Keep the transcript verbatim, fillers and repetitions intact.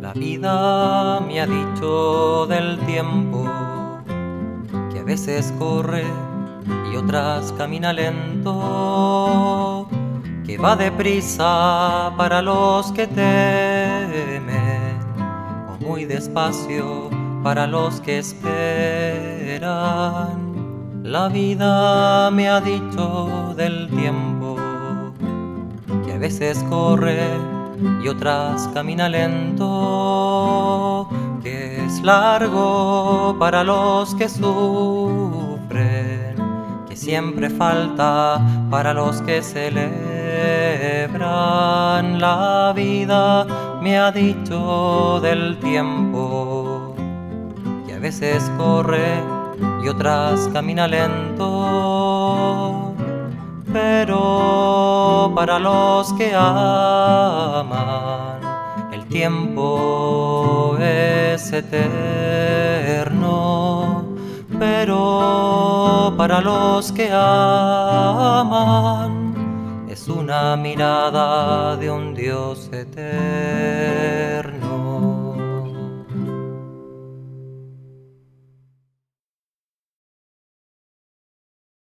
La vida me ha dicho del tiempo que a veces corre y otras camina lento, que va deprisa para los que temen o muy despacio para los que esperan. La vida me ha dicho del tiempo que a veces corre y otras camina lento, que es largo para los que sufren, que siempre falta para los que celebran. La vida me ha dicho del tiempo que a veces corre y otras camina lento, pero para los que aman el tiempo es eterno. Pero para los que aman es una mirada de un Dios eterno.